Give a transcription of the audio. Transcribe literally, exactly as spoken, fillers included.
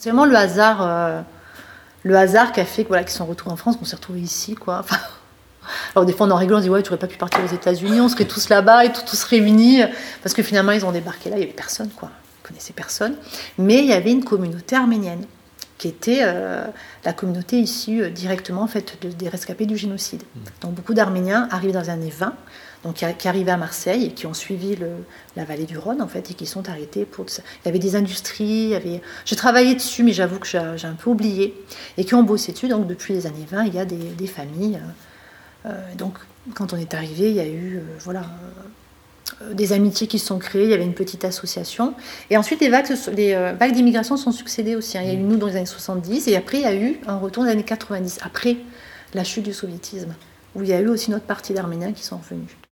C'est vraiment le hasard, euh, le hasard qui a fait que, voilà, qu'ils sont retrouvés en France, qu'on s'est retrouvés ici, quoi. Enfin, alors des fois on en rigole, on se dit ouais, tu n'aurais pas pu partir aux États-Unis, on serait tous là-bas et tout, tous réunis, parce que finalement ils ont débarqué là, il y avait personne, quoi. Ils connaissaient personne, mais il y avait une communauté arménienne qui était euh, la communauté issue euh, directement en fait de, des rescapés du génocide. Mmh. Donc beaucoup d'Arméniens arrivent dans les années vingt, donc qui, qui arrivaient à Marseille et qui ont suivi le, la vallée du Rhône en fait et qui sont arrêtés pour. Il y avait des industries, il y avait. J'ai travaillé dessus, mais j'avoue que j'ai, j'ai un peu oublié et qui ont bossé dessus. Donc depuis les années vingt, il y a des, des familles. Euh, donc quand on est arrivé, il y a eu euh, voilà. Euh, des amitiés qui se sont créées, il y avait une petite association. Et ensuite, les vagues, les euh, vagues d'immigration sont succédées aussi. Hein. Il y a eu nous dans les années soixante-dix, et après, il y a eu un retour dans les années quatre-vingt-dix, après la chute du soviétisme, où il y a eu aussi une autre partie d'Arméniens qui sont revenus.